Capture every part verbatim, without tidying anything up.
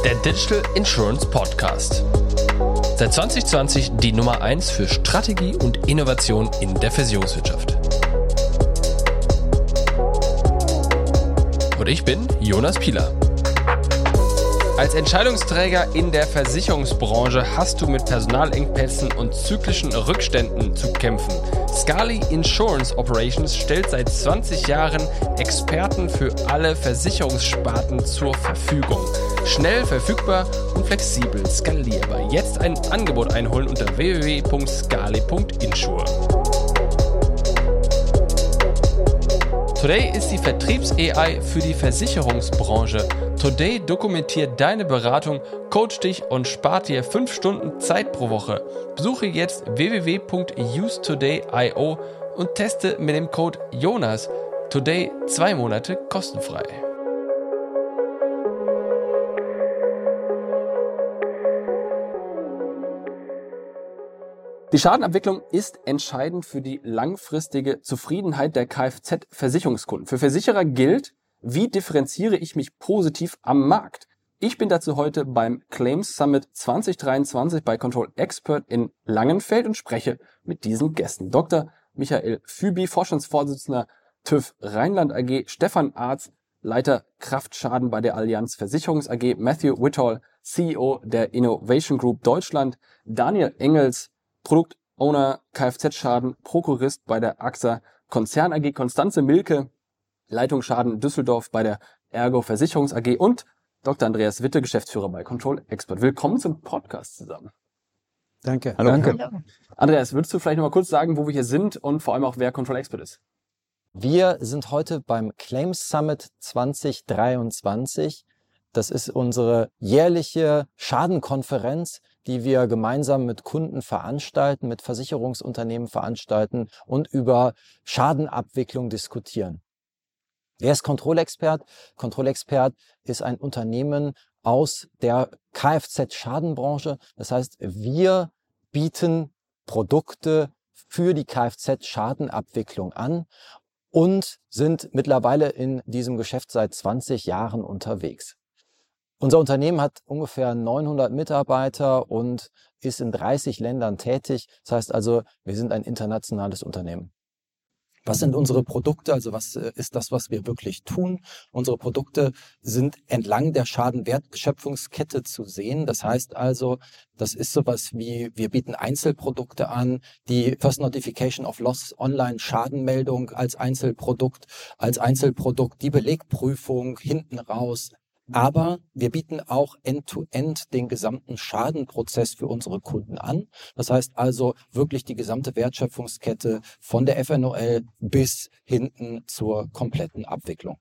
der Digital Insurance Podcast. Seit zwanzig zwanzig die Nummer eins für Strategie und Innovation in der Versicherungswirtschaft. Und ich bin Jonas Pieler. Als Entscheidungsträger in der Versicherungsbranche hast du mit Personalengpässen und zyklischen Rückständen zu kämpfen. Scali Insurance Operations stellt seit zwanzig Jahren Experten für alle Versicherungssparten zur Verfügung. Schnell, verfügbar und flexibel skalierbar. Jetzt ein Angebot einholen unter w w w punkt scali punkt insure. Today ist die Vertriebs-A I für die Versicherungsbranche. Today dokumentiert deine Beratung, coacht dich und spart dir fünf Stunden Zeit pro Woche. Besuche jetzt w w w punkt use today punkt i o und teste mit dem Code Jonas Today zwei Monate kostenfrei. Die Schadenabwicklung ist entscheidend für die langfristige Zufriedenheit der Kfz-Versicherungskunden. Für Versicherer gilt, wie differenziere ich mich positiv am Markt? Ich bin dazu heute beim Claims Summit zwanzig dreiundzwanzig bei Control Expert in Langenfeld und spreche mit diesen Gästen. Doktor Michael Fübi, Vorstandsvorsitzender TÜV Rheinland A G, Stefan Arz, Leiter Kraftschaden bei der Allianz Versicherungs A G, Matthew Whitall, C E O der Innovation Group Deutschland, Daniel Engels, Produktowner Kfz-Schaden, Prokurist bei der A X A Konzern A G, Konstanze Milke, Leitung Schaden Düsseldorf bei der Ergo Versicherungs A G und Doktor Andreas Witte, Geschäftsführer bei Control Expert. Willkommen zum Podcast zusammen. Danke. Hallo. Danke. Hallo. Andreas, würdest du vielleicht noch mal kurz sagen, wo wir hier sind und vor allem auch, wer Control Expert ist? Wir sind heute beim Claims Summit zwanzig dreiundzwanzig. Das ist unsere jährliche Schadenkonferenz, die wir gemeinsam mit Kunden veranstalten, mit Versicherungsunternehmen veranstalten und über Schadenabwicklung diskutieren. Wer ist Control Expert? Control Expert ist ein Unternehmen aus der Kfz-Schadenbranche. Das heißt, wir bieten Produkte für die Kfz-Schadenabwicklung an und sind mittlerweile in diesem Geschäft seit zwanzig Jahren unterwegs. Unser Unternehmen hat ungefähr neunhundert Mitarbeiter und ist in dreißig Ländern tätig. Das heißt also, wir sind ein internationales Unternehmen. Was sind unsere Produkte? Also was ist das, was wir wirklich tun? Unsere Produkte sind entlang der Schadenwertschöpfungskette zu sehen. Das heißt also, das ist sowas wie, wir bieten Einzelprodukte an, die First Notification of Loss Online Schadenmeldung als Einzelprodukt, als Einzelprodukt, die Belegprüfung hinten raus. Aber wir bieten auch End-to-End den gesamten Schadenprozess für unsere Kunden an. Das heißt also wirklich die gesamte Wertschöpfungskette von der F N O L bis hinten zur kompletten Abwicklung.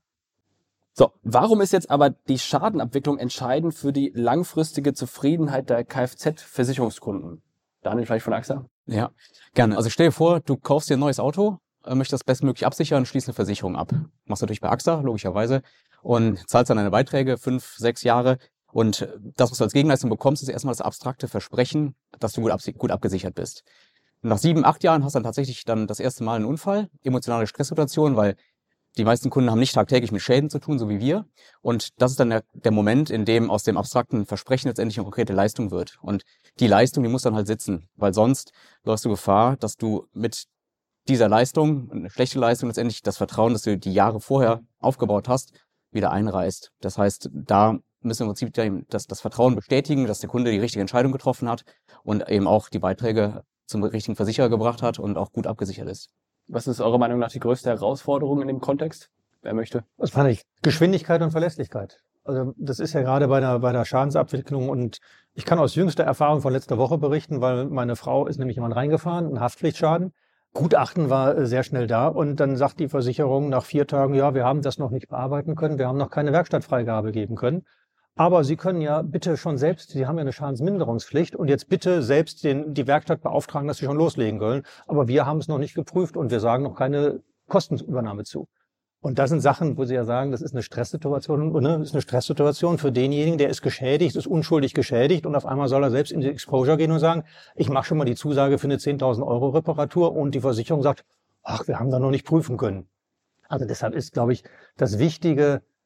So, warum ist jetzt aber die Schadenabwicklung entscheidend für die langfristige Zufriedenheit der Kfz-Versicherungskunden? Daniel, vielleicht von A X A? Ja, gerne. Also stell dir vor, du kaufst dir ein neues Auto, möchtest das bestmöglich absichern, schließt eine Versicherung ab. Machst du natürlich bei A X A, logischerweise, und zahlst dann deine Beiträge, fünf, sechs Jahre. Und das, was du als Gegenleistung bekommst, ist erstmal das abstrakte Versprechen, dass du gut, ab, gut abgesichert bist. Und nach sieben, acht Jahren hast du dann tatsächlich dann das erste Mal einen Unfall, emotionale Stresssituation, weil die meisten Kunden haben nicht tagtäglich mit Schäden zu tun, so wie wir. Und das ist dann der, der Moment, in dem aus dem abstrakten Versprechen letztendlich eine konkrete Leistung wird. Und die Leistung, die muss dann halt sitzen, weil sonst läufst du Gefahr, dass du mit dieser Leistung, eine schlechte Leistung, letztendlich das Vertrauen, das du die Jahre vorher aufgebaut hast, wieder einreißt. Das heißt, da müssen wir im Prinzip das, das Vertrauen bestätigen, dass der Kunde die richtige Entscheidung getroffen hat und eben auch die Beiträge zum richtigen Versicherer gebracht hat und auch gut abgesichert ist. Was ist eurer Meinung nach die größte Herausforderung in dem Kontext? Wer möchte? Das fand ich Geschwindigkeit und Verlässlichkeit. Also das ist ja gerade bei der, bei der Schadensabwicklung, und ich kann aus jüngster Erfahrung von letzter Woche berichten, weil meine Frau ist nämlich jemand reingefahren, ein Haftpflichtschaden. Gutachten war sehr schnell da und dann sagt die Versicherung nach vier Tagen, ja, wir haben das noch nicht bearbeiten können, wir haben noch keine Werkstattfreigabe geben können. Aber Sie können ja bitte schon selbst, Sie haben ja eine Schadensminderungspflicht, und jetzt bitte selbst den, die Werkstatt beauftragen, dass Sie schon loslegen können. Aber wir haben es noch nicht geprüft und wir sagen noch keine Kostenübernahme zu. Und das sind Sachen, wo Sie ja sagen, das ist eine Stresssituation, ne? Das ist eine Stresssituation für denjenigen, der ist geschädigt, ist unschuldig geschädigt, und auf einmal soll er selbst in die Exposure gehen und sagen, ich mache schon mal die Zusage für eine zehntausend Euro Reparatur, und die Versicherung sagt, ach, wir haben da noch nicht prüfen können. Also deshalb ist, glaube ich, das Wichtige,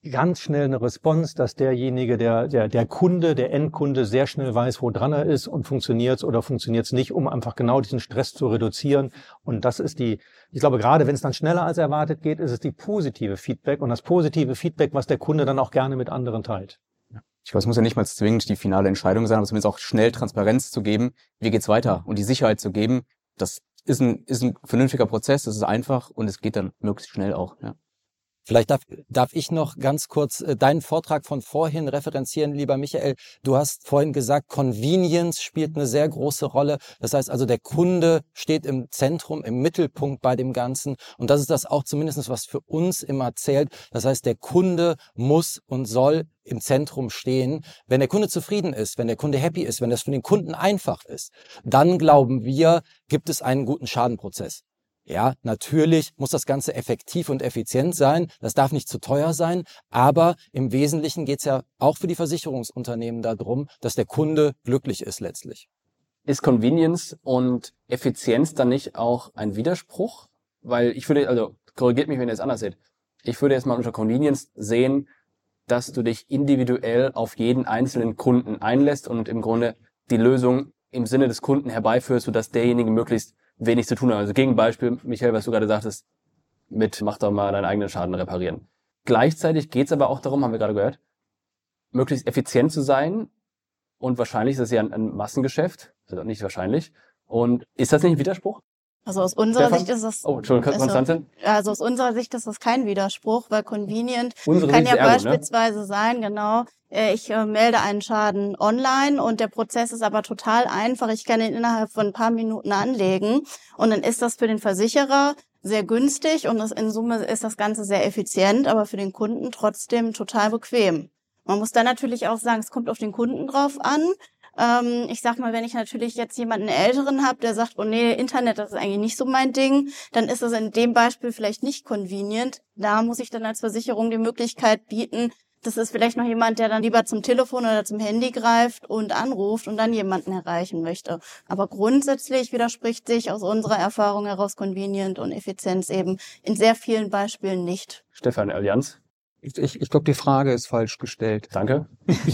ganz schnell eine Response, dass derjenige, der, der, der Kunde, der Endkunde sehr schnell weiß, wo dran er ist und funktioniert's oder funktioniert's nicht, um einfach genau diesen Stress zu reduzieren. Und das ist die, ich glaube, gerade wenn es dann schneller als erwartet geht, ist es die positive Feedback und das positive Feedback, was der Kunde dann auch gerne mit anderen teilt. Ich weiß, es muss ja nicht mal zwingend die finale Entscheidung sein, aber zumindest auch schnell Transparenz zu geben, wie geht's weiter und die Sicherheit zu geben, das ist ein, ist ein vernünftiger Prozess, das ist einfach und es geht dann möglichst schnell auch, ja. Vielleicht darf, darf ich noch ganz kurz äh, deinen Vortrag von vorhin referenzieren, lieber Michael. Du hast vorhin gesagt, Convenience spielt eine sehr große Rolle. Das heißt also, der Kunde steht im Zentrum, im Mittelpunkt bei dem Ganzen. Und das ist das auch zumindest, was für uns immer zählt. Das heißt, der Kunde muss und soll im Zentrum stehen. Wenn der Kunde zufrieden ist, wenn der Kunde happy ist, wenn das für den Kunden einfach ist, dann glauben wir, gibt es einen guten Schadenprozess. Ja, natürlich muss das Ganze effektiv und effizient sein. Das darf nicht zu teuer sein. Aber im Wesentlichen geht es ja auch für die Versicherungsunternehmen darum, dass der Kunde glücklich ist letztlich. Ist Convenience und Effizienz dann nicht auch ein Widerspruch? Weil ich würde, also korrigiert mich, wenn ihr es anders seht. Ich würde jetzt mal unter Convenience sehen, dass du dich individuell auf jeden einzelnen Kunden einlässt und im Grunde die Lösung im Sinne des Kunden herbeiführst, sodass derjenige möglichst wenig zu tun hat. Also Gegenbeispiel, Michael, was du gerade sagtest, mit mach doch mal deinen eigenen Schaden reparieren. Gleichzeitig geht es aber auch darum, haben wir gerade gehört, möglichst effizient zu sein und wahrscheinlich ist das ja ein, ein Massengeschäft, also nicht wahrscheinlich. Und ist das nicht ein Widerspruch? Also aus unserer Stefan? Sicht ist das... Oh, Entschuldigung, Konstantin? Also aus unserer Sicht ist das kein Widerspruch, weil convenient Unsere kann Sicht ja ist Ergo, beispielsweise ne? sein, genau, ich äh, melde einen Schaden online und der Prozess ist aber total einfach. Ich kann ihn innerhalb von ein paar Minuten anlegen und dann ist das für den Versicherer sehr günstig und das, in Summe ist das Ganze sehr effizient, aber für den Kunden trotzdem total bequem. Man muss dann natürlich auch sagen, es kommt auf den Kunden drauf an. Ähm, ich sag mal, wenn ich natürlich jetzt jemanden Älteren habe, der sagt, oh nee, Internet, das ist eigentlich nicht so mein Ding, dann ist das in dem Beispiel vielleicht nicht convenient. Da muss ich dann als Versicherung die Möglichkeit bieten, das ist vielleicht noch jemand, der dann lieber zum Telefon oder zum Handy greift und anruft und dann jemanden erreichen möchte. Aber grundsätzlich widerspricht sich aus unserer Erfahrung heraus Convenient und Effizienz eben in sehr vielen Beispielen nicht. Stefan, Allianz? Ich, ich, ich glaube, die Frage ist falsch gestellt. Danke.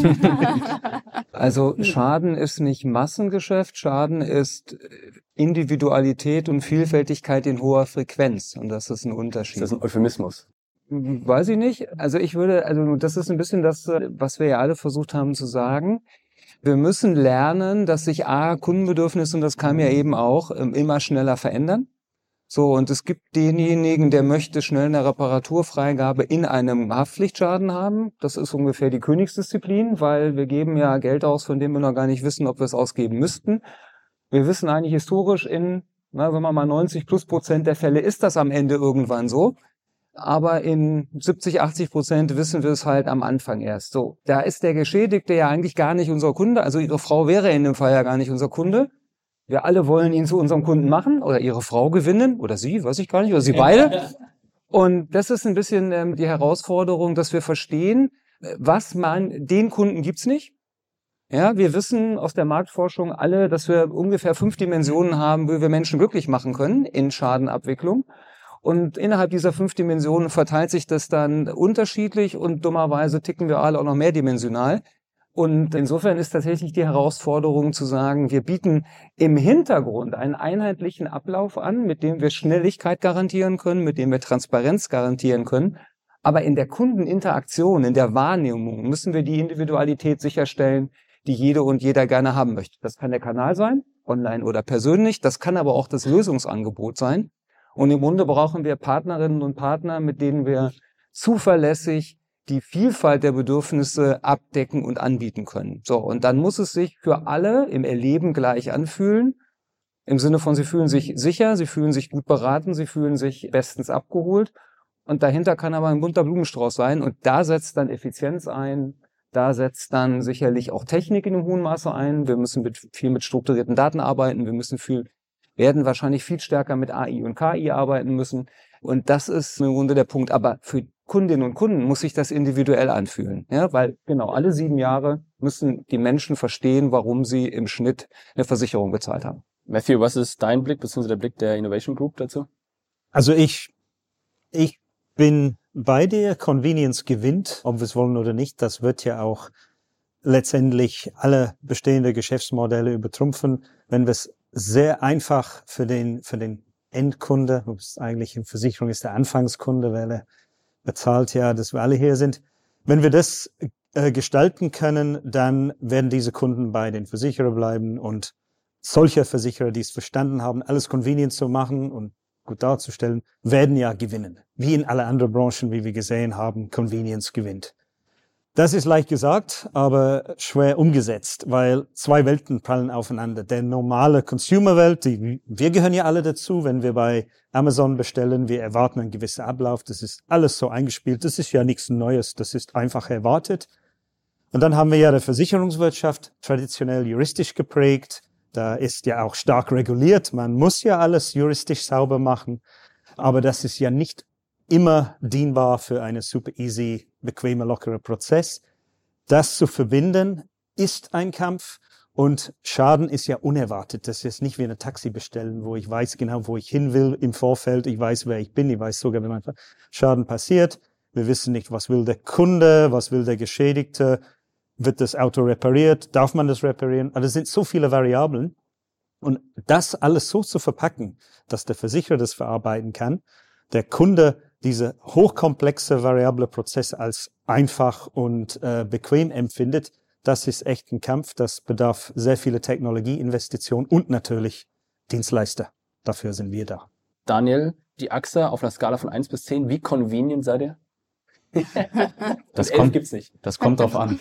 Also Schaden ist nicht Massengeschäft, Schaden ist Individualität und Vielfältigkeit in hoher Frequenz. Und das ist ein Unterschied. Ist das ein Euphemismus? Weiß ich nicht. Also ich würde, also das ist ein bisschen das, was wir ja alle versucht haben zu sagen. Wir müssen lernen, dass sich A, Kundenbedürfnisse, und das kam ja eben auch, immer schneller verändern. So, und es gibt denjenigen, der möchte schnell eine Reparaturfreigabe in einem Haftpflichtschaden haben. Das ist ungefähr die Königsdisziplin, weil wir geben ja Geld aus, von dem wir noch gar nicht wissen, ob wir es ausgeben müssten. Wir wissen eigentlich historisch in, na, wenn man mal neunzig plus Prozent der Fälle ist das am Ende irgendwann so. Aber in siebzig, achtzig Prozent wissen wir es halt am Anfang erst. So, da ist der Geschädigte ja eigentlich gar nicht unser Kunde. Also Ihre Frau wäre in dem Fall ja gar nicht unser Kunde. Wir alle wollen ihn zu unserem Kunden machen oder Ihre Frau gewinnen oder Sie, weiß ich gar nicht, oder Sie beide. Und das ist ein bisschen ähm, die Herausforderung, dass wir verstehen, was man, den Kunden gibt's nicht. Ja, wir wissen aus der Marktforschung alle, dass wir ungefähr fünf Dimensionen haben, wie wir Menschen glücklich machen können in Schadenabwicklung. Und innerhalb dieser fünf Dimensionen verteilt sich das dann unterschiedlich und dummerweise ticken wir alle auch noch mehrdimensional. Und insofern ist tatsächlich die Herausforderung zu sagen, wir bieten im Hintergrund einen einheitlichen Ablauf an, mit dem wir Schnelligkeit garantieren können, mit dem wir Transparenz garantieren können. Aber in der Kundeninteraktion, in der Wahrnehmung müssen wir die Individualität sicherstellen, die jede und jeder gerne haben möchte. Das kann der Kanal sein, online oder persönlich. Das kann aber auch das Lösungsangebot sein. Und im Grunde brauchen wir Partnerinnen und Partner, mit denen wir zuverlässig die Vielfalt der Bedürfnisse abdecken und anbieten können. So, und dann muss es sich für alle im Erleben gleich anfühlen. Im Sinne von, sie fühlen sich sicher, sie fühlen sich gut beraten, sie fühlen sich bestens abgeholt. Und dahinter kann aber ein bunter Blumenstrauß sein. Und da setzt dann Effizienz ein. Da setzt dann sicherlich auch Technik in einem hohen Maße ein. Wir müssen mit, viel mit strukturierten Daten arbeiten. Wir müssen viel werden wahrscheinlich viel stärker mit A I und K I arbeiten müssen. Und das ist im Grunde der Punkt. Aber für Kundinnen und Kunden muss sich das individuell anfühlen. Ja, weil genau alle sieben Jahre müssen die Menschen verstehen, warum sie im Schnitt eine Versicherung bezahlt haben. Matthew, was ist dein Blick bzw. der Blick der Innovation Group dazu? Also ich, ich bin beide. Convenience gewinnt, ob wir es wollen oder nicht. Das wird ja auch letztendlich alle bestehende Geschäftsmodelle übertrumpfen. Wenn wir es sehr einfach für den, für den Endkunde, was eigentlich in Versicherung ist der Anfangskunde, weil er bezahlt ja, dass wir alle hier sind. Wenn wir das äh, gestalten können, dann werden diese Kunden bei den Versicherern bleiben und solche Versicherer, die es verstanden haben, alles convenient zu machen und gut darzustellen, werden ja gewinnen. Wie in alle anderen Branchen, wie wir gesehen haben, Convenience gewinnt. Das ist leicht gesagt, aber schwer umgesetzt, weil zwei Welten prallen aufeinander. Der normale Consumer-Welt, die, wir gehören ja alle dazu, wenn wir bei Amazon bestellen, wir erwarten einen gewissen Ablauf, das ist alles so eingespielt, das ist ja nichts Neues, das ist einfach erwartet. Und dann haben wir ja die Versicherungswirtschaft, traditionell juristisch geprägt, da ist ja auch stark reguliert, man muss ja alles juristisch sauber machen, aber das ist ja nicht immer dienbar für einen super easy, bequemer, lockerer Prozess. Das zu verbinden ist ein Kampf und Schaden ist ja unerwartet. Das ist nicht wie ein Taxi bestellen, wo ich weiß genau, wo ich hin will im Vorfeld. Ich weiß, wer ich bin. Ich weiß sogar, wenn mein Schaden passiert. Wir wissen nicht, was will der Kunde, was will der Geschädigte. Wird das Auto repariert? Darf man das reparieren? Also es sind so viele Variablen. Und das alles so zu verpacken, dass der Versicherer das verarbeiten kann, der Kunde diese hochkomplexe, variable Prozesse als einfach und äh, bequem empfindet, das ist echt ein Kampf. Das bedarf sehr viele Technologieinvestitionen und natürlich Dienstleister. Dafür sind wir da. Daniel, die AXA auf einer Skala von eins bis zehn, wie convenient seid ihr? Das kommt, gibt's nicht. Das kommt drauf an.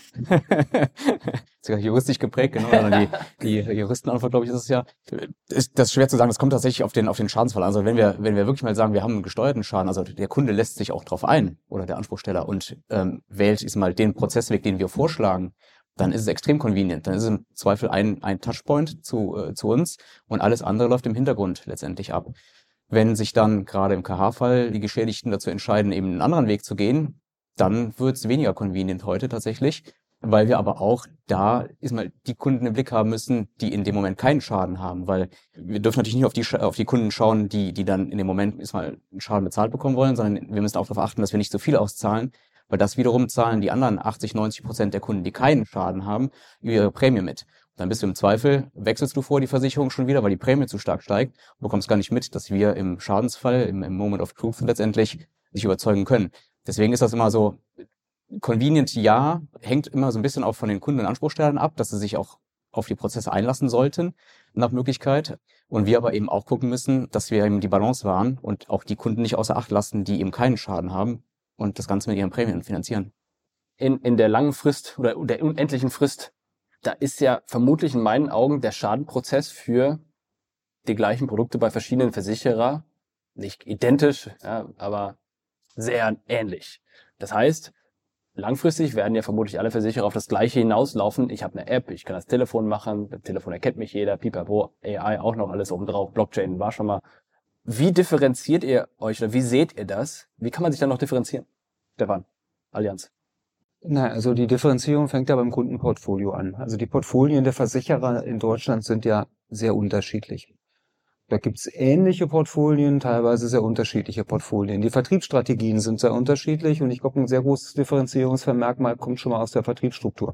Sogar juristisch geprägt, genau. Oder die, die Juristenantwort, glaube ich, ist es ja. Ist das ist schwer zu sagen. Das kommt tatsächlich auf den, auf den Schadensfall. Also wenn wir, wenn wir wirklich mal sagen, wir haben einen gesteuerten Schaden, also der Kunde lässt sich auch drauf ein oder der Anspruchsteller und ähm, wählt ist mal den Prozessweg, den wir vorschlagen, dann ist es extrem convenient. Dann ist es im Zweifel ein, ein Touchpoint zu, äh, zu uns und alles andere läuft im Hintergrund letztendlich ab. Wenn sich dann gerade im K H-Fall die Geschädigten dazu entscheiden, eben einen anderen Weg zu gehen, dann wird es weniger convenient heute tatsächlich, weil wir aber auch da ist mal die Kunden im Blick haben müssen, die in dem Moment keinen Schaden haben, weil wir dürfen natürlich nicht auf die auf die Kunden schauen, die die dann in dem Moment ist mal einen Schaden bezahlt bekommen wollen, sondern wir müssen auch darauf achten, dass wir nicht so viel auszahlen, weil das wiederum zahlen die anderen achtzig, neunzig Prozent der Kunden, die keinen Schaden haben, über ihre Prämie mit. Dann bist du im Zweifel, wechselst du vor die Versicherung schon wieder, weil die Prämie zu stark steigt und bekommst gar nicht mit, dass wir im Schadensfall, im, im Moment of Truth letztendlich sich überzeugen können. Deswegen ist das immer so, convenient ja, hängt immer so ein bisschen auch von den Kunden und Anspruchstellern ab, dass sie sich auch auf die Prozesse einlassen sollten, nach Möglichkeit. Und wir aber eben auch gucken müssen, dass wir eben die Balance wahren und auch die Kunden nicht außer Acht lassen, die eben keinen Schaden haben und das Ganze mit ihren Prämien finanzieren. In, in der langen Frist oder der unendlichen Frist, da ist ja vermutlich in meinen Augen der Schadenprozess für die gleichen Produkte bei verschiedenen Versicherer nicht identisch, ja, aber sehr ähnlich. Das heißt, langfristig werden ja vermutlich alle Versicherer auf das Gleiche hinauslaufen. Ich habe eine App, ich kann das Telefon machen, das Telefon erkennt mich jeder, pipapo, A I auch noch alles oben drauf, Blockchain war schon mal. Wie differenziert ihr euch oder wie seht ihr das? Wie kann man sich dann noch differenzieren? Stefan, Allianz. Na, also die Differenzierung fängt ja beim Kundenportfolio an. Also die Portfolien der Versicherer in Deutschland sind ja sehr unterschiedlich. Da gibt's ähnliche Portfolien, teilweise sehr unterschiedliche Portfolien. Die Vertriebsstrategien sind sehr unterschiedlich und ich glaube, ein sehr großes Differenzierungsmerkmal kommt schon mal aus der Vertriebsstruktur.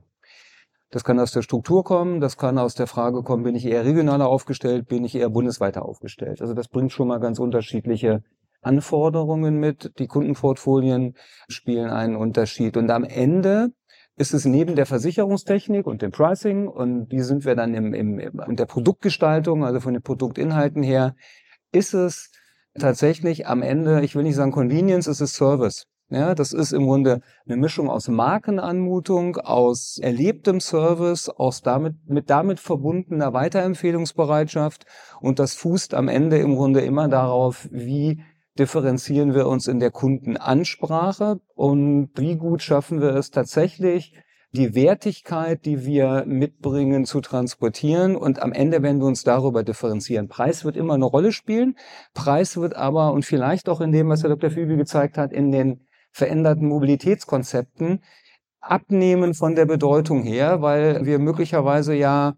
Das kann aus der Struktur kommen, das kann aus der Frage kommen, bin ich eher regionaler aufgestellt, bin ich eher bundesweiter aufgestellt. Also das bringt schon mal ganz unterschiedliche Anforderungen mit. Die Kundenportfolien spielen einen Unterschied. Und am Ende ist es neben der Versicherungstechnik und dem Pricing, und die sind wir dann im, im, in der Produktgestaltung, also von den Produktinhalten her, ist es tatsächlich am Ende, ich will nicht sagen Convenience, es ist Service. Ja, das ist im Grunde eine Mischung aus Markenanmutung, aus erlebtem Service, aus damit, mit damit verbundener Weiterempfehlungsbereitschaft, und das fußt am Ende im Grunde immer darauf, wie differenzieren wir uns in der Kundenansprache und wie gut schaffen wir es tatsächlich, die Wertigkeit, die wir mitbringen, zu transportieren. Und am Ende werden wir uns darüber differenzieren. Preis wird immer eine Rolle spielen. Preis wird aber, und vielleicht auch in dem, was Herr Doktor Fübel gezeigt hat, in den veränderten Mobilitätskonzepten abnehmen von der Bedeutung her, weil wir möglicherweise ja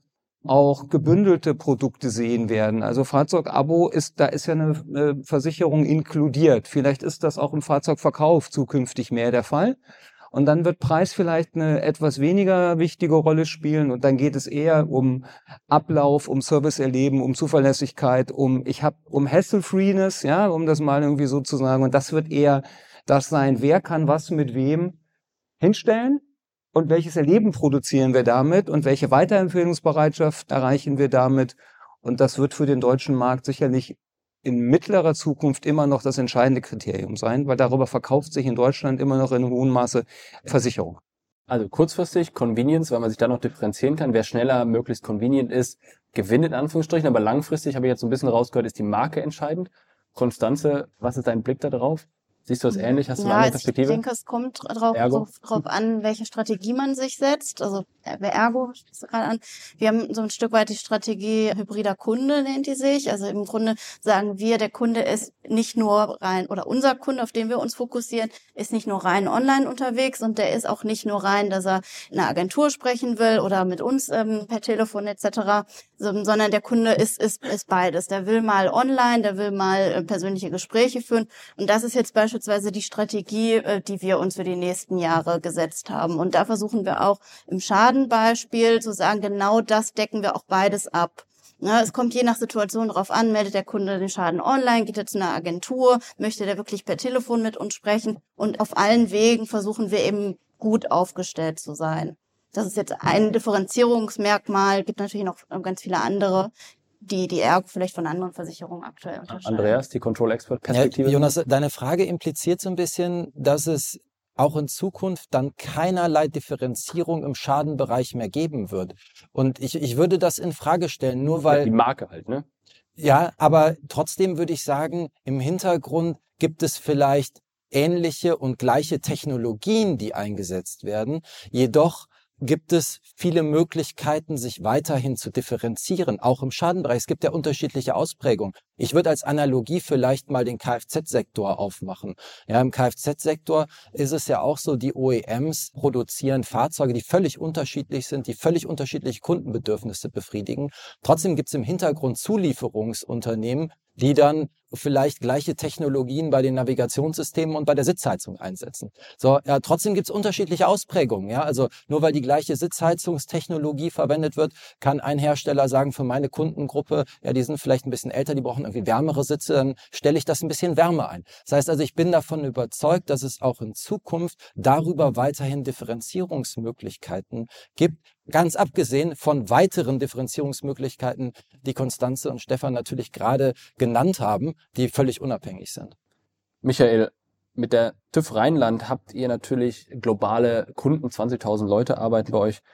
auch gebündelte Produkte sehen werden. Also Fahrzeugabo ist, da ist ja eine, eine Versicherung inkludiert. Vielleicht ist das auch im Fahrzeugverkauf zukünftig mehr der Fall. Und dann wird Preis vielleicht eine etwas weniger wichtige Rolle spielen und dann geht es eher um Ablauf, um Serviceerleben, um Zuverlässigkeit, um ich habe um Hassle-Freeness, ja, um das mal irgendwie so zu sagen. Und das wird eher das sein, wer kann was mit wem hinstellen und welches Erleben produzieren wir damit und welche Weiterempfehlungsbereitschaft erreichen wir damit. Und das wird für den deutschen Markt sicherlich in mittlerer Zukunft immer noch das entscheidende Kriterium sein, weil darüber verkauft sich in Deutschland immer noch in hohem Maße Versicherung. Also kurzfristig Convenience, weil man sich da noch differenzieren kann. Wer schneller möglichst convenient ist, gewinnt in Anführungsstrichen. Aber langfristig, habe ich jetzt so ein bisschen rausgehört, ist die Marke entscheidend. Konstanze, was ist dein Blick da drauf? Siehst du das ähnlich? Hast du eine Ja, andere ich Perspektive? denke, es kommt drauf, Ergo? drauf an, welche Strategie man sich setzt. Also bei Ergo sprichst du gerade an. Wir haben so ein Stück weit die Strategie hybrider Kunde, nennt die sich. Also im Grunde sagen wir, der Kunde ist nicht nur rein, oder unser Kunde, auf den wir uns fokussieren, ist nicht nur rein online unterwegs und der ist auch nicht nur rein, dass er in einer Agentur sprechen will oder mit uns ähm, per Telefon et cetera, so, sondern der Kunde ist, ist, ist beides. Der will mal online, der will mal äh, persönliche Gespräche führen und das ist jetzt beispielsweise die Strategie, äh, die wir uns für die nächsten Jahre gesetzt haben. Und da versuchen wir auch im Schadenbeispiel zu sagen, genau das decken wir auch beides ab. Ja, es kommt je nach Situation darauf an, meldet der Kunde den Schaden online, geht er zu einer Agentur, möchte der wirklich per Telefon mit uns sprechen und auf allen Wegen versuchen wir eben gut aufgestellt zu sein. Das ist jetzt ein Differenzierungsmerkmal, gibt natürlich noch ganz viele andere, die die Ergo vielleicht von anderen Versicherungen aktuell unterscheiden. Andreas, die Control-Expert-Perspektive. Ja, Jonas, deine Frage impliziert so ein bisschen, dass es auch in Zukunft dann keinerlei Differenzierung im Schadenbereich mehr geben wird. Und ich, ich würde das in Frage stellen, nur weil... Die Marke halt, ne? Ja, aber trotzdem würde ich sagen, im Hintergrund gibt es vielleicht ähnliche und gleiche Technologien, die eingesetzt werden. Jedoch gibt es viele Möglichkeiten, sich weiterhin zu differenzieren, auch im Schadenbereich. Es gibt ja unterschiedliche Ausprägungen. Ich würde als Analogie vielleicht mal den Kfz-Sektor aufmachen. Ja, im Kfz-Sektor ist es ja auch so, die O E Ms produzieren Fahrzeuge, die völlig unterschiedlich sind, die völlig unterschiedliche Kundenbedürfnisse befriedigen. Trotzdem gibt es im Hintergrund Zulieferungsunternehmen, die dann vielleicht gleiche Technologien bei den Navigationssystemen und bei der Sitzheizung einsetzen. So, ja, trotzdem gibt's unterschiedliche Ausprägungen. Ja, also nur weil die gleiche Sitzheizungstechnologie verwendet wird, kann ein Hersteller sagen, für meine Kundengruppe, ja, die sind vielleicht ein bisschen älter, die brauchen irgendwie wärmere Sitze, dann stelle ich das ein bisschen wärmer ein. Das heißt also, ich bin davon überzeugt, dass es auch in Zukunft darüber weiterhin Differenzierungsmöglichkeiten gibt. Ganz abgesehen von weiteren Differenzierungsmöglichkeiten, die Konstanze und Stefan natürlich gerade genannt haben, die völlig unabhängig sind. Michael, mit der TÜV Rheinland habt ihr natürlich globale Kunden, zwanzigtausend Leute arbeiten bei euch.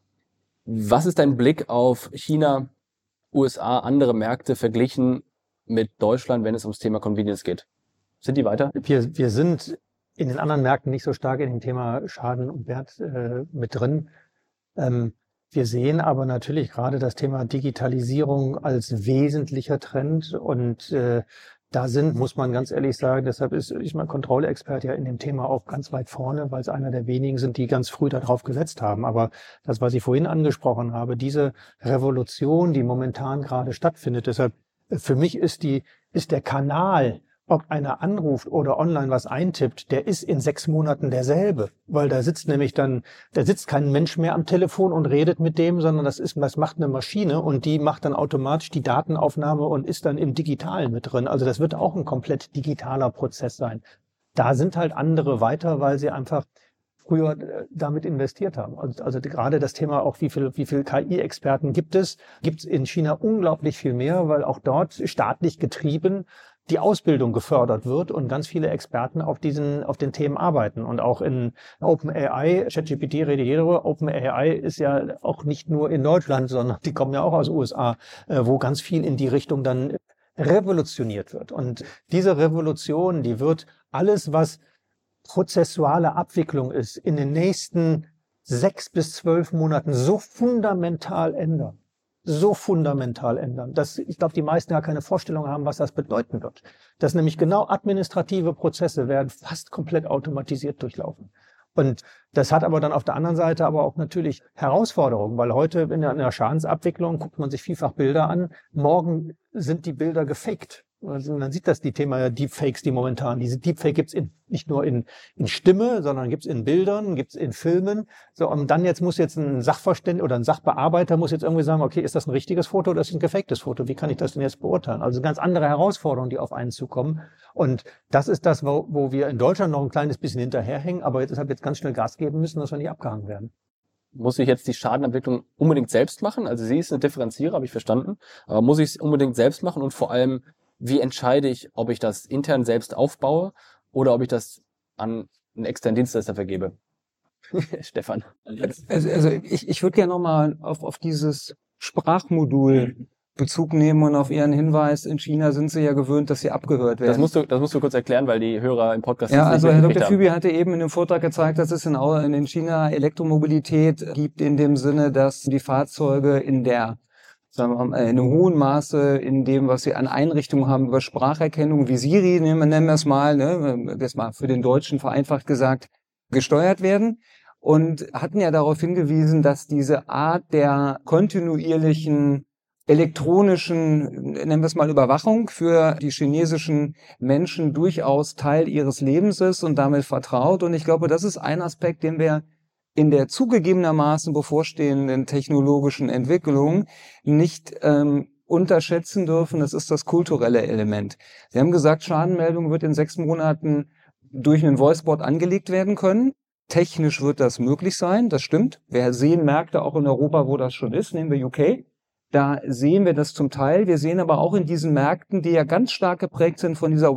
Was ist dein Blick auf China, U S A, andere Märkte verglichen mit Deutschland, wenn es ums Thema Convenience geht? Sind die weiter? Wir, wir sind in den anderen Märkten nicht so stark in dem Thema Schaden und Wert äh, mit drin. Ähm, wir sehen aber natürlich gerade das Thema Digitalisierung als wesentlicher Trend und äh, da sind, muss man ganz ehrlich sagen, deshalb ist ich mein Control-Expert ja in dem Thema auch ganz weit vorne, weil es einer der wenigen sind, die ganz früh darauf gesetzt haben. Aber das, was ich vorhin angesprochen habe, diese Revolution, die momentan gerade stattfindet, deshalb für mich ist die, ist der Kanal, ob einer anruft oder online was eintippt, der ist in sechs Monaten derselbe, weil da sitzt nämlich dann, da sitzt kein Mensch mehr am Telefon und redet mit dem, sondern das ist, das macht eine Maschine und die macht dann automatisch die Datenaufnahme und ist dann im Digitalen mit drin. Also das wird auch ein komplett digitaler Prozess sein. Da sind halt andere weiter, weil sie einfach früher damit investiert haben. Also, also gerade das Thema auch, wie viel, wie viel K I-Experten gibt es, gibt es in China unglaublich viel mehr, weil auch dort staatlich getrieben die Ausbildung gefördert wird und ganz viele Experten auf diesen, auf den Themen arbeiten. Und auch in OpenAI, ChatGPT redet jeder darüber, OpenAI ist ja auch nicht nur in Deutschland, sondern die kommen ja auch aus den U S A, wo ganz viel in die Richtung dann revolutioniert wird. Und diese Revolution, die wird alles, was prozessuale Abwicklung ist, in den nächsten sechs bis zwölf Monaten so fundamental ändern. so fundamental ändern, dass ich glaube, die meisten gar keine Vorstellung haben, was das bedeuten wird. Dass nämlich genau administrative Prozesse werden fast komplett automatisiert durchlaufen. Und das hat aber dann auf der anderen Seite aber auch natürlich Herausforderungen, weil heute in der, in der Schadensabwicklung guckt man sich vielfach Bilder an. Morgen sind die Bilder gefaked. Also man sieht das, die Thema Deepfakes, die momentan, diese Deepfake gibt's in, nicht nur in, in Stimme, sondern gibt's in Bildern, gibt's in Filmen. So, und dann jetzt muss jetzt ein Sachverständiger oder ein Sachbearbeiter muss jetzt irgendwie sagen, okay, ist das ein richtiges Foto oder ist das ein gefaktes Foto? Wie kann ich das denn jetzt beurteilen? Also ganz andere Herausforderungen, die auf einen zukommen. Und das ist das, wo, wo wir in Deutschland noch ein kleines bisschen hinterherhängen, aber jetzt deshalb jetzt ganz schnell Gas geben müssen, dass wir nicht abgehangen werden. Muss ich jetzt die Schadenabwicklung unbedingt selbst machen? Also sie ist eine Differenzierer, habe ich verstanden. Aber muss ich es unbedingt selbst machen? Und vor allem, wie entscheide ich, ob ich das intern selbst aufbaue oder ob ich das an einen externen Dienstleister vergebe? Stefan. Also, also ich, ich würde gerne nochmal auf, auf dieses Sprachmodul Bezug nehmen und auf Ihren Hinweis, in China sind Sie ja gewöhnt, dass Sie abgehört werden. Das musst du, das musst du kurz erklären, weil die Hörer im Podcast ja, das also nicht Herr mitgekriegt Doktor haben. Fübi hatte eben in dem Vortrag gezeigt, dass es in, in China Elektromobilität gibt in dem Sinne, dass die Fahrzeuge in der sagen wir mal, in einem hohen Maße in dem, was sie an Einrichtungen haben über Spracherkennung, wie Siri, nennen wir es mal, ne, das mal für den Deutschen vereinfacht gesagt, gesteuert werden. Und hatten ja darauf hingewiesen, dass diese Art der kontinuierlichen elektronischen, nennen wir es mal Überwachung für die chinesischen Menschen durchaus Teil ihres Lebens ist und damit vertraut. Und ich glaube, das ist ein Aspekt, den wir in der zugegebenermaßen bevorstehenden technologischen Entwicklung nicht ähm, unterschätzen dürfen. Das ist das kulturelle Element. Sie haben gesagt, Schadenmeldung wird in sechs Monaten durch einen Voicebot angelegt werden können. Technisch wird das möglich sein, das stimmt. Wir sehen Märkte auch in Europa, wo das schon ist, nehmen wir U K. Da sehen wir das zum Teil. Wir sehen aber auch in diesen Märkten, die ja ganz stark geprägt sind von dieser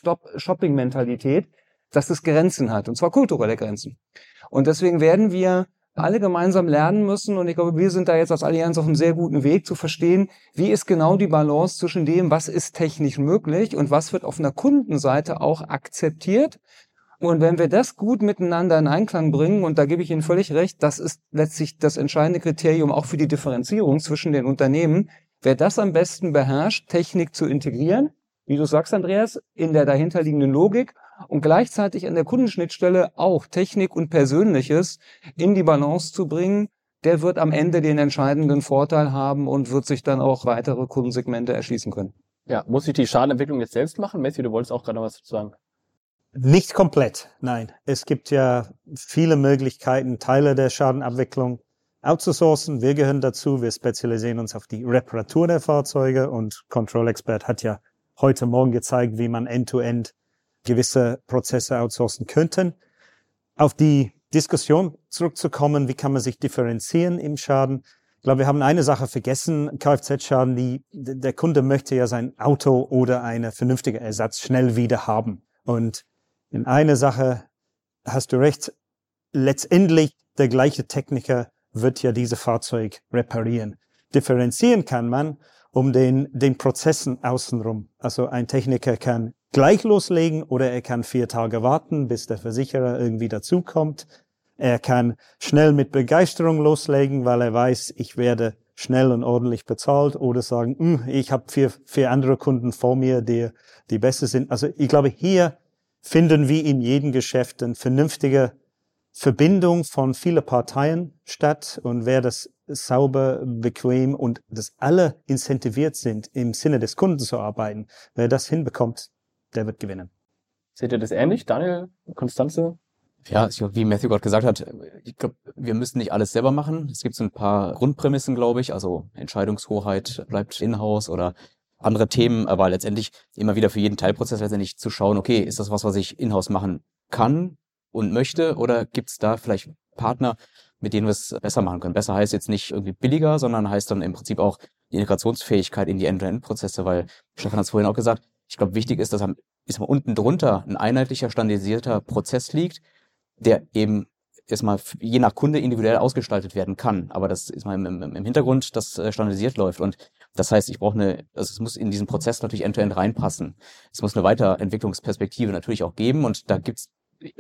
One-Stop-Shopping-Mentalität, dass es Grenzen hat, und zwar kulturelle Grenzen. Und deswegen werden wir alle gemeinsam lernen müssen, und ich glaube, wir sind da jetzt als Allianz auf einem sehr guten Weg zu verstehen, wie ist genau die Balance zwischen dem, was ist technisch möglich und was wird auf einer Kundenseite auch akzeptiert. Und wenn wir das gut miteinander in Einklang bringen, und da gebe ich Ihnen völlig recht, das ist letztlich das entscheidende Kriterium auch für die Differenzierung zwischen den Unternehmen, wer das am besten beherrscht, Technik zu integrieren, wie du sagst, Andreas, in der dahinterliegenden Logik, und gleichzeitig an der Kundenschnittstelle auch Technik und Persönliches in die Balance zu bringen, der wird am Ende den entscheidenden Vorteil haben und wird sich dann auch weitere Kundensegmente erschließen können. Ja, muss ich die Schadenentwicklung jetzt selbst machen? Matthew, du wolltest auch gerade noch was dazu sagen. Nicht komplett, nein. Es gibt ja viele Möglichkeiten, Teile der Schadenabwicklung outzusourcen. Wir gehören dazu. Wir spezialisieren uns auf die Reparatur der Fahrzeuge, und Control Expert hat ja heute Morgen gezeigt, wie man end-to-end gewisse Prozesse outsourcen könnten. Auf die Diskussion zurückzukommen, wie kann man sich differenzieren im Schaden? Ich glaube, wir haben eine Sache vergessen, Kfz-Schaden, die, der Kunde möchte ja sein Auto oder einen vernünftigen Ersatz schnell wieder haben. Und in einer Sache hast du recht, letztendlich der gleiche Techniker wird ja diese Fahrzeug reparieren. Differenzieren kann man um den, den Prozessen außenrum. Also ein Techniker kann gleich loslegen oder er kann vier Tage warten, bis der Versicherer irgendwie dazukommt. Er kann schnell mit Begeisterung loslegen, weil er weiß, ich werde schnell und ordentlich bezahlt, oder sagen, ich habe vier, vier andere Kunden vor mir, die, die besser sind. Also ich glaube, hier finden wie in jedem Geschäft eine vernünftige Verbindung von vielen Parteien statt, und wer das sauber, bequem und dass alle incentiviert sind, im Sinne des Kunden zu arbeiten, wer das hinbekommt, der wird gewinnen. Seht ihr das ähnlich? Daniel, Konstanze? Ja, ich, wie Matthew gerade gesagt hat, ich glaube, wir müssen nicht alles selber machen. Es gibt so ein paar Grundprämissen, glaube ich, also Entscheidungshoheit bleibt in-house oder andere Themen, aber letztendlich immer wieder für jeden Teilprozess letztendlich zu schauen, okay, ist das was, was ich in-house machen kann und möchte, oder gibt es da vielleicht Partner, mit denen wir es besser machen können? Besser heißt jetzt nicht irgendwie billiger, sondern heißt dann im Prinzip auch die Integrationsfähigkeit in die End-to-End-Prozesse, weil Stefan hat es vorhin auch gesagt, ich glaube, wichtig ist, dass am, ist mal unten drunter ein einheitlicher, standardisierter Prozess liegt, der eben erstmal je nach Kunde individuell ausgestaltet werden kann. Aber das ist mal im, im, im Hintergrund, das standardisiert läuft. Und das heißt, ich brauche eine, also es muss in diesen Prozess natürlich end-to-end reinpassen. Es muss eine Weiterentwicklungsperspektive natürlich auch geben. Und da gibt's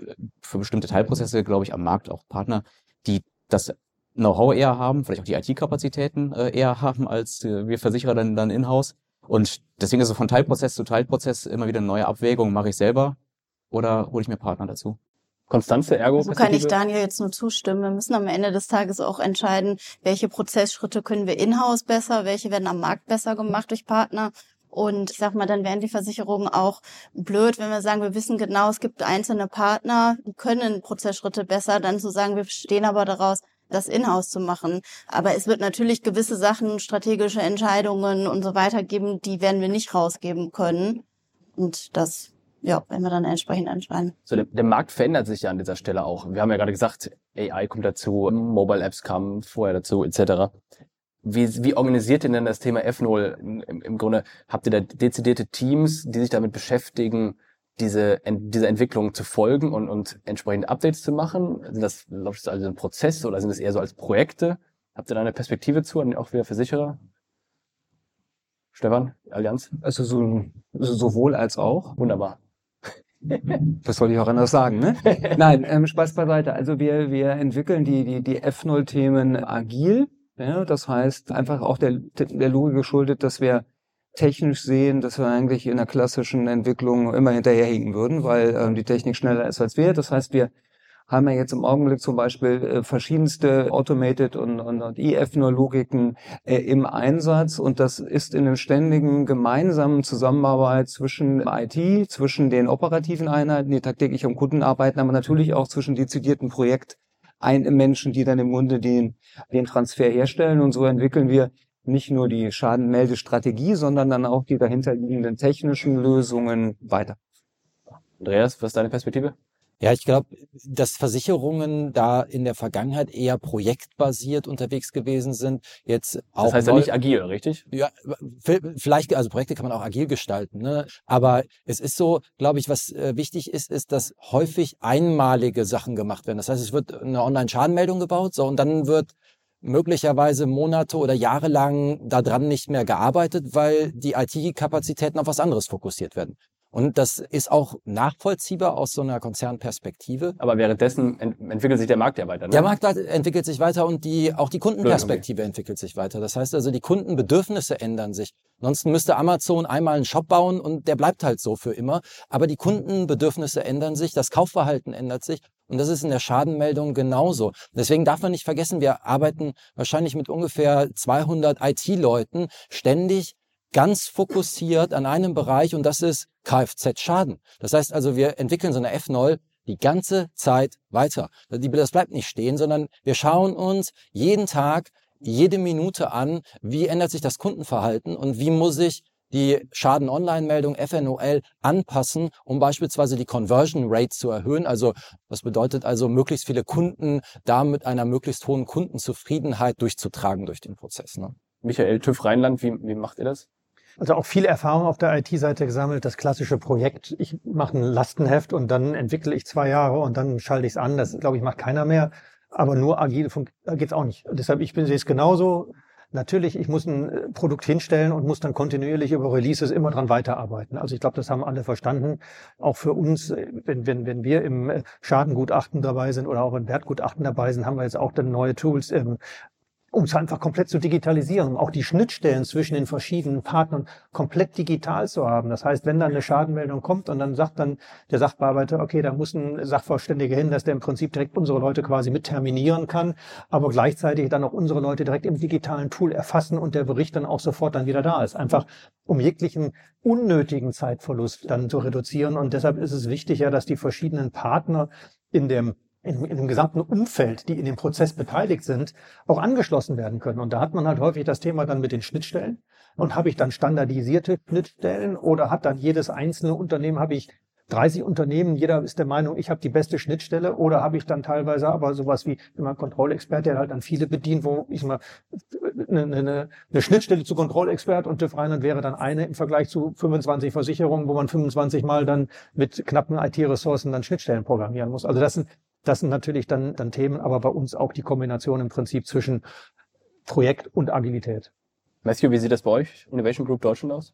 für bestimmte Teilprozesse, glaube ich, am Markt auch Partner, die das Know-how eher haben, vielleicht auch die I T-Kapazitäten äh, eher haben als äh, wir Versicherer dann, dann in-house. Und deswegen ist es von Teilprozess zu Teilprozess immer wieder eine neue Abwägung. Mache ich selber oder hole ich mir Partner dazu? Konstanze, Ergo. So kann ich Daniel jetzt nur zustimmen. Wir müssen am Ende des Tages auch entscheiden, welche Prozessschritte können wir in-house besser, welche werden am Markt besser gemacht durch Partner. Und ich sag mal, dann wären die Versicherungen auch blöd, wenn wir sagen, wir wissen genau, es gibt einzelne Partner, die können Prozessschritte besser, dann zu sagen, wir stehen aber daraus, das in-house zu machen. Aber es wird natürlich gewisse Sachen, strategische Entscheidungen und so weiter geben, die werden wir nicht rausgeben können. Und das, ja, werden wir dann entsprechend entscheiden. So, der, der Markt verändert sich ja an dieser Stelle auch. Wir haben ja gerade gesagt, A I kommt dazu, Mobile Apps kamen vorher dazu, et cetera. Wie, wie organisiert ihr denn das Thema F null? Im, Im Grunde habt ihr da dezidierte Teams, die sich damit beschäftigen, diese, diese Entwicklung zu folgen und, und entsprechend Updates zu machen? Sind das, läuft das also ein Prozess oder sind es eher so als Projekte? Habt ihr da eine Perspektive zu, auch wieder Versicherer? Stefan, Allianz? Also so, sowohl als auch. Wunderbar. Was soll ich auch anders sagen, ne? Nein, ähm, Spaß beiseite. Also wir, wir entwickeln die, die, die F null Themen agil. Ja, das heißt einfach auch der, der Logik geschuldet, dass wir technisch sehen, dass wir eigentlich in der klassischen Entwicklung immer hinterherhinken würden, weil ähm, die Technik schneller ist als wir. Das heißt, wir haben ja jetzt im Augenblick zum Beispiel äh, verschiedenste Automated und, und, und I F null Logiken äh, im Einsatz, und das ist in einer ständigen gemeinsamen Zusammenarbeit zwischen I T, zwischen den operativen Einheiten, die tagtäglich am Kunden arbeiten, aber natürlich auch zwischen dezidierten Projekt ein Menschen, die dann im Grunde den, den Transfer herstellen. Und so entwickeln wir nicht nur die Schadenmeldestrategie, sondern dann auch die dahinterliegenden technischen Lösungen weiter. Andreas, was ist deine Perspektive? Ja, ich glaube, dass Versicherungen da in der Vergangenheit eher projektbasiert unterwegs gewesen sind. Jetzt auch das heißt ja neu, nicht agil, richtig? Ja, vielleicht, also Projekte kann man auch agil gestalten, ne? Aber es ist so, glaube ich, was äh, wichtig ist, ist, dass häufig einmalige Sachen gemacht werden. Das heißt, es wird eine Online-Schadenmeldung gebaut, so, und dann wird möglicherweise Monate oder Jahre lang daran nicht mehr gearbeitet, weil die I T-Kapazitäten auf was anderes fokussiert werden. Und das ist auch nachvollziehbar aus so einer Konzernperspektive. Aber währenddessen ent- entwickelt sich der Markt ja weiter, ne? Der Markt entwickelt sich weiter und die, auch die Kundenperspektive entwickelt sich weiter. Das heißt also, die Kundenbedürfnisse ändern sich. Ansonsten müsste Amazon einmal einen Shop bauen und der bleibt halt so für immer. Aber die Kundenbedürfnisse ändern sich, das Kaufverhalten ändert sich. Und das ist in der Schadenmeldung genauso. Deswegen darf man nicht vergessen, wir arbeiten wahrscheinlich mit ungefähr zweihundert I T-Leuten ständig ganz fokussiert an einem Bereich, und das ist Kfz-Schaden. Das heißt also, wir entwickeln so eine F null die ganze Zeit weiter. Das bleibt nicht stehen, sondern wir schauen uns jeden Tag, jede Minute an, wie ändert sich das Kundenverhalten und wie muss ich die Schaden-Online-Meldung F N O L anpassen, um beispielsweise die Conversion Rate zu erhöhen. Also das bedeutet also, möglichst viele Kunden da mit einer möglichst hohen Kundenzufriedenheit durchzutragen durch den Prozess, ne? Michael, TÜV Rheinland, wie, wie macht ihr das? Also auch viel Erfahrung auf der I T-Seite gesammelt, das klassische Projekt. Ich mache ein Lastenheft und dann entwickle ich zwei Jahre und dann schalte ich es an. Das, glaube ich, macht keiner mehr. Aber nur agil geht es auch nicht. Deshalb, ich sehe es genauso. Natürlich, ich muss ein Produkt hinstellen und muss dann kontinuierlich über Releases immer dran weiterarbeiten. Also ich glaube, das haben alle verstanden. Auch für uns, wenn, wenn, wenn wir im Schadengutachten dabei sind oder auch im Wertgutachten dabei sind, haben wir jetzt auch dann neue Tools, ähm, um es einfach komplett zu digitalisieren, um auch die Schnittstellen zwischen den verschiedenen Partnern komplett digital zu haben. Das heißt, wenn dann eine Schadenmeldung kommt und dann sagt dann der Sachbearbeiter, okay, da muss ein Sachverständiger hin, dass der im Prinzip direkt unsere Leute quasi mit terminieren kann, aber gleichzeitig dann auch unsere Leute direkt im digitalen Tool erfassen und der Bericht dann auch sofort dann wieder da ist. Einfach um jeglichen unnötigen Zeitverlust dann zu reduzieren. Und deshalb ist es wichtig ja, dass die verschiedenen Partner in dem In, in dem gesamten Umfeld, die in dem Prozess beteiligt sind, auch angeschlossen werden können. Und da hat man halt häufig das Thema dann mit den Schnittstellen. Und habe ich dann standardisierte Schnittstellen oder hat dann jedes einzelne Unternehmen, habe ich dreißig Unternehmen, jeder ist der Meinung, ich habe die beste Schnittstelle, oder habe ich dann teilweise aber sowas wie immer Kontrollexpert, der halt dann viele bedient, wo ich mal eine, eine, eine Schnittstelle zu Kontrollexpert und TÜV Rheinland wäre dann eine im Vergleich zu fünfundzwanzig Versicherungen, wo man fünfundzwanzig Mal dann mit knappen I T-Ressourcen dann Schnittstellen programmieren muss. Also das sind Das sind natürlich dann, dann Themen, aber bei uns auch die Kombination im Prinzip zwischen Projekt und Agilität. Matthew, wie sieht das bei euch, Innovation Group Deutschland, aus?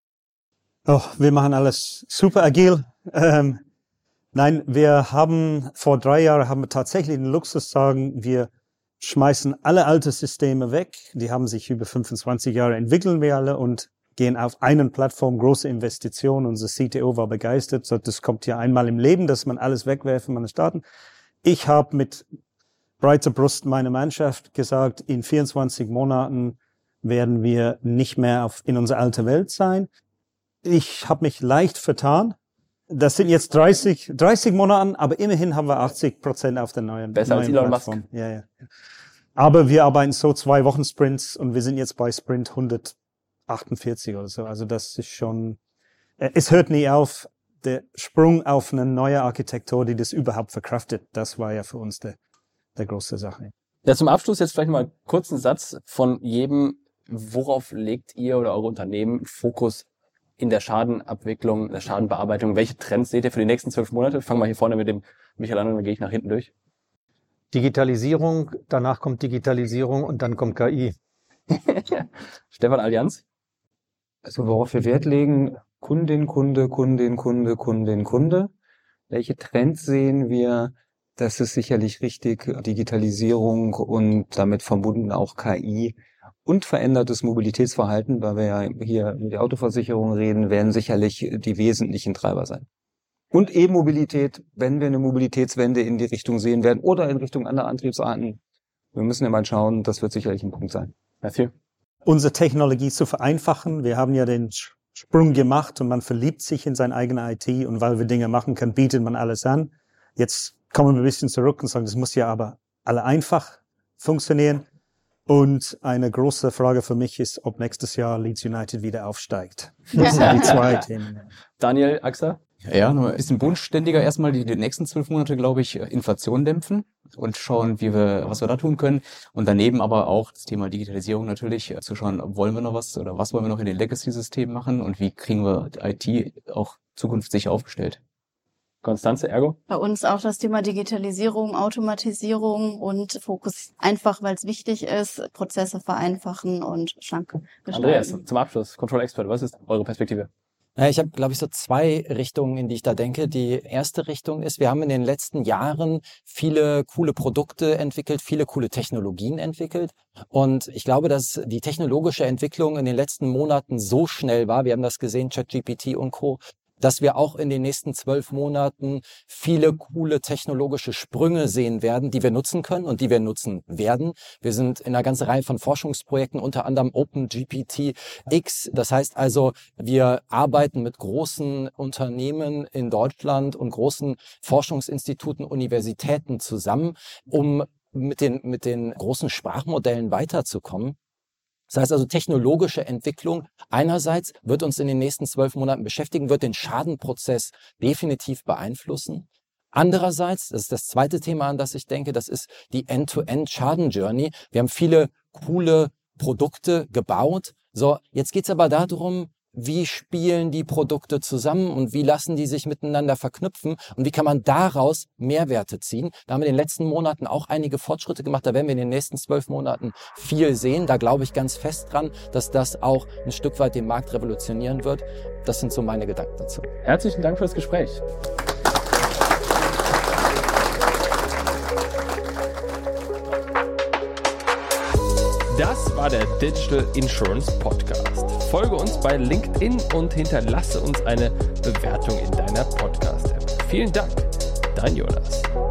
Oh, wir machen alles super agil. Ähm, nein, wir haben vor drei Jahren haben wir tatsächlich den Luxus zu sagen, wir schmeißen alle alte Systeme weg. Die haben sich über fünfundzwanzig Jahre entwickeln wir alle und gehen auf einen Plattform, große Investition. Unser C T O war begeistert. So, das kommt ja einmal im Leben, dass man alles wegwerfen, man starten. Ich habe mit breiter Brust meiner Mannschaft gesagt, in vierundzwanzig Monaten werden wir nicht mehr auf, in unserer alten Welt sein. Ich habe mich leicht vertan. Das sind jetzt dreißig, dreißig Monate, aber immerhin haben wir achtzig Prozent auf der neuen, Besser neuen als Elon Plattform. Musk. Ja, ja. Aber wir arbeiten so zwei Wochen Sprints und wir sind jetzt bei Sprint hundertachtundvierzig oder so. Also das ist schon, es hört nie auf. Der Sprung auf eine neue Architektur, die das überhaupt verkraftet, das war ja für uns der, der große Sache. Ja, zum Abschluss jetzt vielleicht mal einen kurzen Satz von jedem. Worauf legt ihr oder eure Unternehmen Fokus in der Schadenabwicklung, der Schadenbearbeitung? Welche Trends seht ihr für die nächsten zwölf Monate? Fangen wir hier vorne mit dem Michael an und dann gehe ich nach hinten durch. Digitalisierung, danach kommt Digitalisierung und dann kommt K I. Stefan, Allianz? Also worauf wir Wert legen, Kundin, Kunde, Kundin, Kunde, Kundin, Kunde. Welche Trends sehen wir? Das ist sicherlich richtig, Digitalisierung und damit verbunden auch K I und verändertes Mobilitätsverhalten, weil wir ja hier über die Autoversicherung reden, werden sicherlich die wesentlichen Treiber sein. Und E-Mobilität, wenn wir eine Mobilitätswende in die Richtung sehen werden oder in Richtung anderer Antriebsarten. Wir müssen ja mal schauen, das wird sicherlich ein Punkt sein. Matthew? Unsere Technologie zu vereinfachen. Wir haben ja den Sprung gemacht und man verliebt sich in seine eigene I T und weil wir Dinge machen können, bietet man alles an. Jetzt kommen wir ein bisschen zurück und sagen, das muss ja aber alle einfach funktionieren. Und eine große Frage für mich ist, ob nächstes Jahr Leeds United wieder aufsteigt. Das sind die zwei Themen. Daniel, Axa? Ja, nur ein bisschen bodenständiger erstmal die, die nächsten zwölf Monate, glaube ich, Inflation dämpfen und schauen, wie wir, was wir da tun können. Und daneben aber auch das Thema Digitalisierung natürlich zu schauen, wollen wir noch was oder was wollen wir noch in den Legacy-Systemen machen und wie kriegen wir I T auch zukunftssicher aufgestellt. Konstanze, Ergo? Bei uns auch das Thema Digitalisierung, Automatisierung und Fokus einfach, weil es wichtig ist, Prozesse vereinfachen und schlank gestalten. Andreas, zum Abschluss, Control Expert, was ist eure Perspektive? Ja, ich habe, glaube ich, so zwei Richtungen, in die ich da denke. Die erste Richtung ist, wir haben in den letzten Jahren viele coole Produkte entwickelt, viele coole Technologien entwickelt. Und ich glaube, dass die technologische Entwicklung in den letzten Monaten so schnell war, wir haben das gesehen, ChatGPT und Co., dass wir auch in den nächsten zwölf Monaten viele coole technologische Sprünge sehen werden, die wir nutzen können und die wir nutzen werden. Wir sind in einer ganzen Reihe von Forschungsprojekten, unter anderem OpenGPT X. Das heißt also, wir arbeiten mit großen Unternehmen in Deutschland und großen Forschungsinstituten, Universitäten zusammen, um mit den, mit den großen Sprachmodellen weiterzukommen. Das heißt also, technologische Entwicklung einerseits wird uns in den nächsten zwölf Monaten beschäftigen, wird den Schadenprozess definitiv beeinflussen. Andererseits, das ist das zweite Thema, an das ich denke, das ist die End-to-End-Schaden-Journey. Wir haben viele coole Produkte gebaut. So, jetzt geht's aber darum, wie spielen die Produkte zusammen und wie lassen die sich miteinander verknüpfen und wie kann man daraus Mehrwerte ziehen. Da haben wir in den letzten Monaten auch einige Fortschritte gemacht. Da werden wir in den nächsten zwölf Monaten viel sehen. Da glaube ich ganz fest dran, dass das auch ein Stück weit den Markt revolutionieren wird. Das sind so meine Gedanken dazu. Herzlichen Dank für das Gespräch. Das war der Digital Insurance Podcast. Folge uns bei LinkedIn und hinterlasse uns eine Bewertung in deiner Podcast-App. Vielen Dank, dein Jonas.